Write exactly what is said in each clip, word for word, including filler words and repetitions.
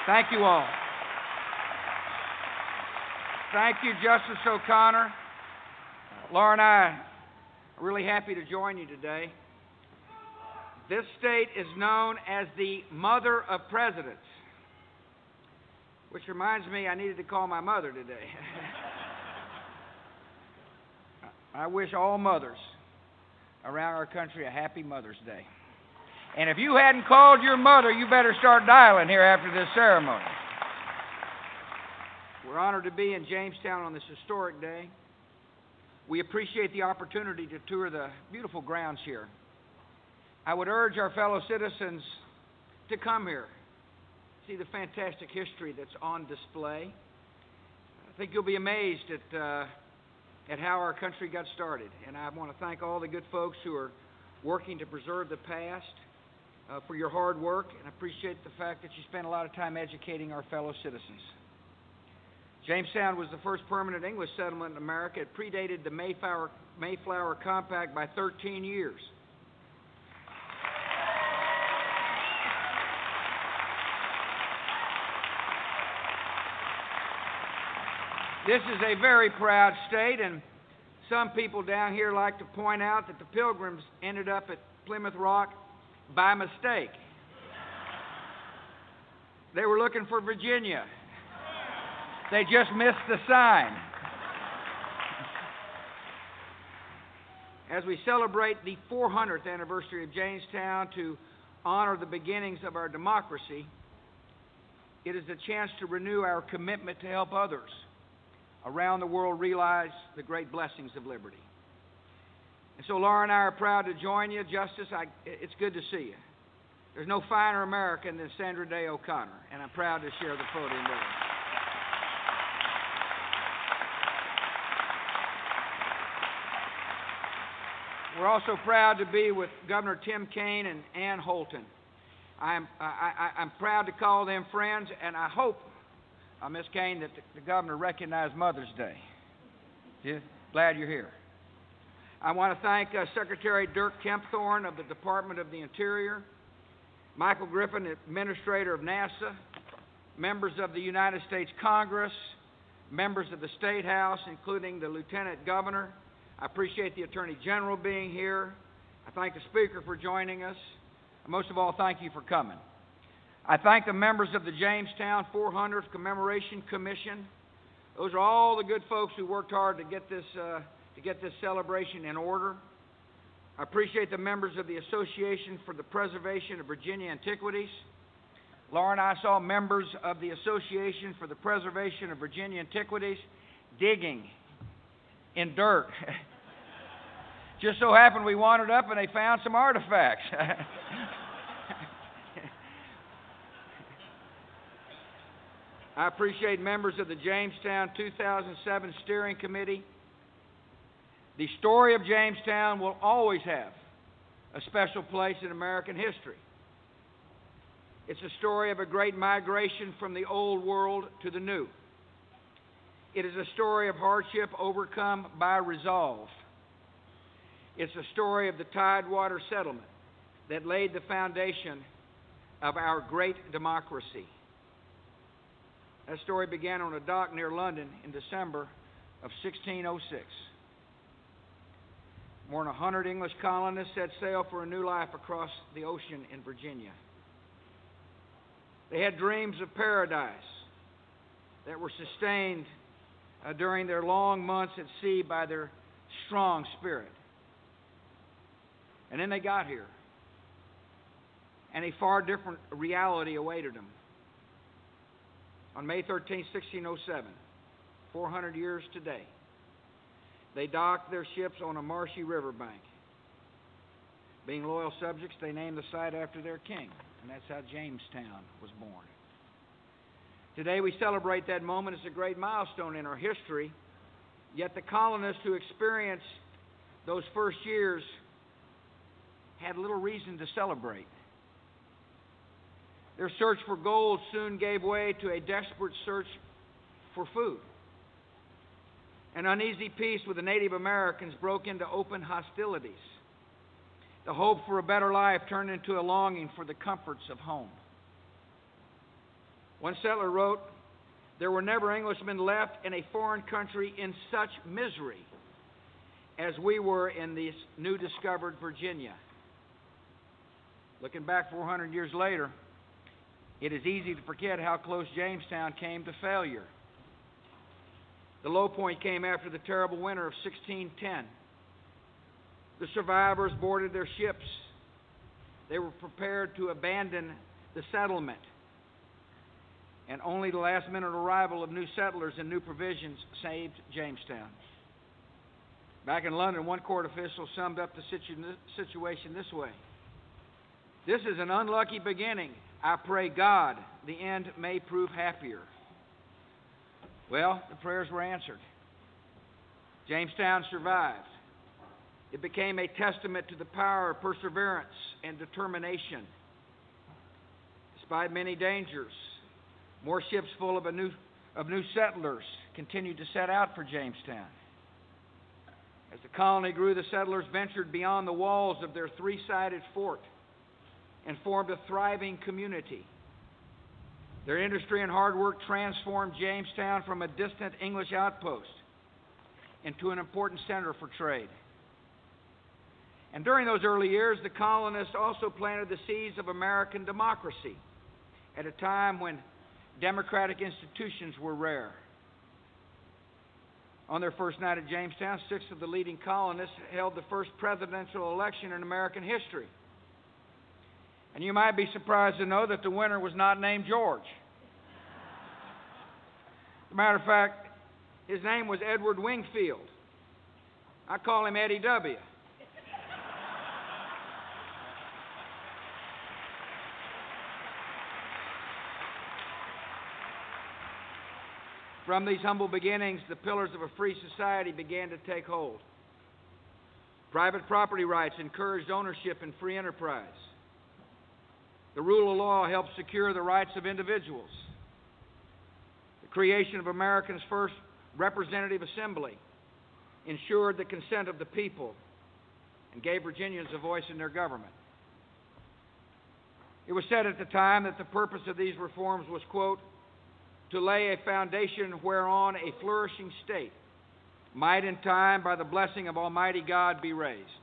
Thank you all. Thank you, Justice O'Connor. Laura and I are really happy to join you today. This state is known as the mother of presidents, which reminds me I needed to call my mother today. I wish all mothers around our country a happy Mother's Day. And if you hadn't called your mother, you better start dialing here after this ceremony. We're honored to be in Jamestown on this historic day. We appreciate the opportunity to tour the beautiful grounds here. I would urge our fellow citizens to come here, see the fantastic history that's on display. I think you'll be amazed at, uh, at how our country got started. And I want to thank all the good folks who are working to preserve the past uh, for your hard work, and I appreciate the fact that you spend a lot of time educating our fellow citizens. Jamestown was the first permanent English settlement in America. It predated the Mayflower, Mayflower Compact by thirteen years. This is a very proud state, and some people down here like to point out that the Pilgrims ended up at Plymouth Rock by mistake. They were looking for Virginia. They just missed the sign. As we celebrate the four hundredth anniversary of Jamestown to honor the beginnings of our democracy, it is a chance to renew our commitment to help others around the world realize the great blessings of liberty. And so Laura and I are proud to join you. Justice, I, it's good to see you. There's no finer American than Sandra Day O'Connor, and I'm proud to share the podium with her. We're also proud to be with Governor Tim Kaine and Ann Holton. I'm, I, I, I'm proud to call them friends, and I hope, uh, Miz Kaine, that the, the governor recognized Mother's Day. Yeah? Glad you're here. I want to thank uh, Secretary Dirk Kempthorne of the Department of the Interior, Michael Griffin, Administrator of NASA, members of the United States Congress, members of the State House, including the Lieutenant Governor. I appreciate the Attorney General being here. I thank the Speaker for joining us. And most of all, thank you for coming. I thank the members of the Jamestown four hundredth Commemoration Commission. Those are all the good folks who worked hard to get this, uh, to get this celebration in order. I appreciate the members of the Association for the Preservation of Virginia Antiquities. Laura and I saw members of the Association for the Preservation of Virginia Antiquities digging in dirt. Just so happened we wandered up and they found some artifacts. I appreciate members of the Jamestown two thousand seven Steering Committee. The story of Jamestown will always have a special place in American history. It's a story of a great migration from the old world to the new. It is a story of hardship overcome by resolve. It's a story of the Tidewater Settlement that laid the foundation of our great democracy. That story began on a dock near London in December of sixteen oh six. More than a hundred English colonists set sail for a new life across the ocean in Virginia. They had dreams of paradise that were sustained uh, during their long months at sea by their strong spirit. And then they got here, and a far different reality awaited them. On May thirteenth, sixteen oh seven, four hundred years today, they docked their ships on a marshy riverbank. Being loyal subjects, they named the site after their king, and that's how Jamestown was born. Today we celebrate that moment as a great milestone in our history, yet the colonists who experienced those first years had little reason to celebrate. Their search for gold soon gave way to a desperate search for food. An uneasy peace with the Native Americans broke into open hostilities. The hope for a better life turned into a longing for the comforts of home. One settler wrote, "There were never Englishmen left in a foreign country in such misery as we were in this new discovered Virginia." Looking back four hundred years later, it is easy to forget how close Jamestown came to failure. The low point came after the terrible winter of sixteen ten. The survivors boarded their ships. They were prepared to abandon the settlement. And only the last-minute arrival of new settlers and new provisions saved Jamestown. Back in London, one court official summed up the situ- situation this way: "This is an unlucky beginning. I pray God the end may prove happier." Well, the prayers were answered. Jamestown survived. It became a testament to the power of perseverance and determination. Despite many dangers, more ships full of, a new, of new settlers continued to set out for Jamestown. As the colony grew, the settlers ventured beyond the walls of their three-sided fort and formed a thriving community. Their industry and hard work transformed Jamestown from a distant English outpost into an important center for trade. And during those early years, the colonists also planted the seeds of American democracy at a time when democratic institutions were rare. On their first night at Jamestown, six of the leading colonists held the first presidential election in American history. And you might be surprised to know that the winner was not named George. As a matter of fact, his name was Edward Wingfield. I call him Eddie W. From these humble beginnings, the pillars of a free society began to take hold. Private property rights encouraged ownership and free enterprise. The rule of law helped secure the rights of individuals. The creation of America's first representative assembly ensured the consent of the people and gave Virginians a voice in their government. It was said at the time that the purpose of these reforms was, quote, "to lay a foundation whereon a flourishing state might in time, by the blessing of Almighty God, be raised."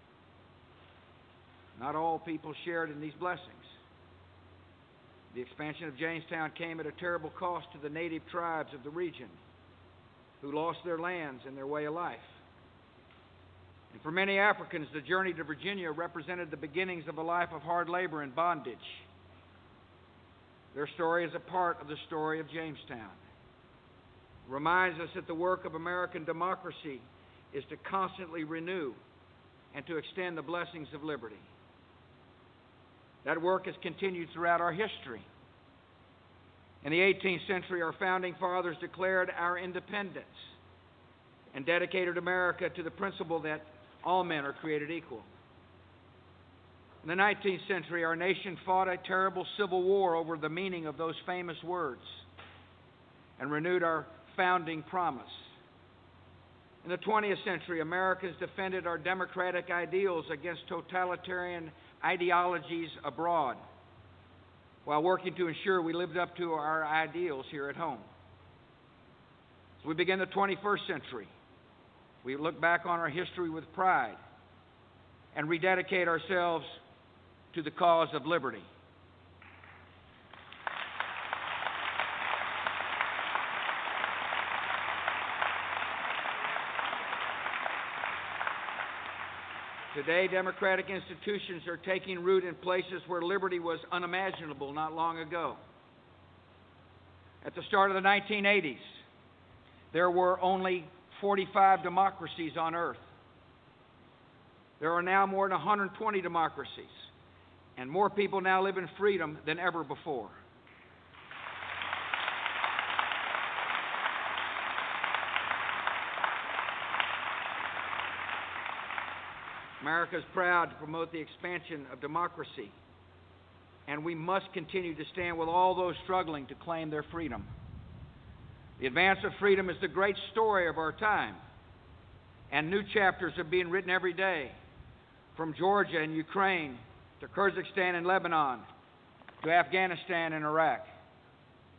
Not all people shared in these blessings. The expansion of Jamestown came at a terrible cost to the native tribes of the region, who lost their lands and their way of life. And for many Africans, the journey to Virginia represented the beginnings of a life of hard labor and bondage. Their story is a part of the story of Jamestown. It reminds us that the work of American democracy is to constantly renew and to extend the blessings of liberty. That work has continued throughout our history. In the eighteenth century, our founding fathers declared our independence and dedicated America to the principle that all men are created equal. In the nineteenth century, our nation fought a terrible civil war over the meaning of those famous words and renewed our founding promise. In the twentieth century, Americans defended our democratic ideals against totalitarian ideologies abroad, while working to ensure we lived up to our ideals here at home. As we begin the twenty-first century, we look back on our history with pride and rededicate ourselves to the cause of liberty. Today, democratic institutions are taking root in places where liberty was unimaginable not long ago. At the start of the nineteen eighties, there were only forty-five democracies on earth. There are now more than one hundred twenty democracies, and more people now live in freedom than ever before. America is proud to promote the expansion of democracy, and we must continue to stand with all those struggling to claim their freedom. The advance of freedom is the great story of our time, and new chapters are being written every day, from Georgia and Ukraine to Kyrgyzstan and Lebanon to Afghanistan and Iraq.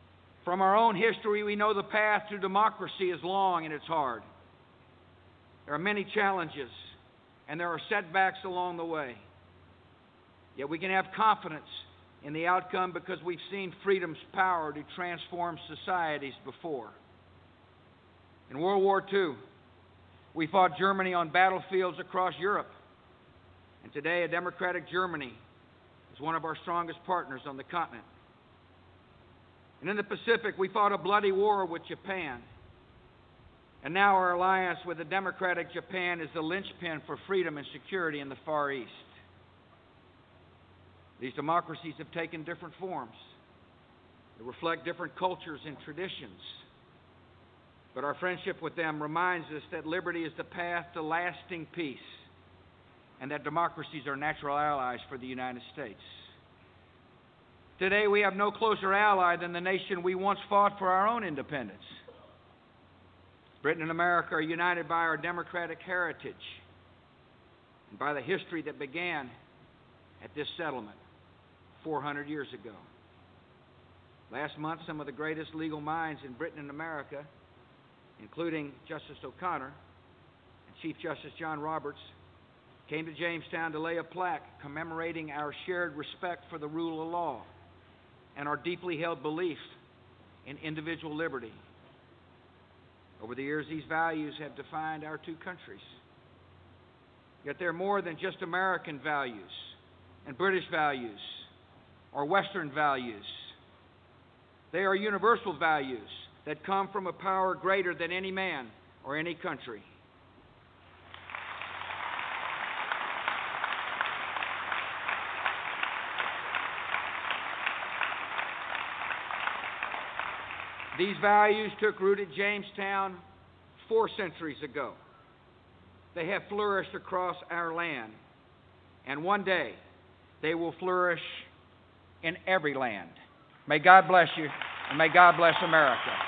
From our own history, we know the path to democracy is long and it's hard. There are many challenges, and there are setbacks along the way. Yet we can have confidence in the outcome because we've seen freedom's power to transform societies before. In World War Two, we fought Germany on battlefields across Europe. And today, a democratic Germany is one of our strongest partners on the continent. And in the Pacific, we fought a bloody war with Japan. And now our alliance with a democratic Japan is the linchpin for freedom and security in the Far East. These democracies have taken different forms. They reflect different cultures and traditions. But our friendship with them reminds us that liberty is the path to lasting peace, and that democracies are natural allies for the United States. Today, we have no closer ally than the nation we once fought for our own independence. Britain and America are united by our democratic heritage and by the history that began at this settlement four hundred years ago. Last month, some of the greatest legal minds in Britain and America, including Justice O'Connor and Chief Justice John Roberts, came to Jamestown to lay a plaque commemorating our shared respect for the rule of law and our deeply held belief in individual liberty. Over the years, these values have defined our two countries. Yet they're more than just American values and British values or Western values. They are universal values that come from a power greater than any man or any country. These values took root at Jamestown four centuries ago. They have flourished across our land, and one day they will flourish in every land. May God bless you, and may God bless America.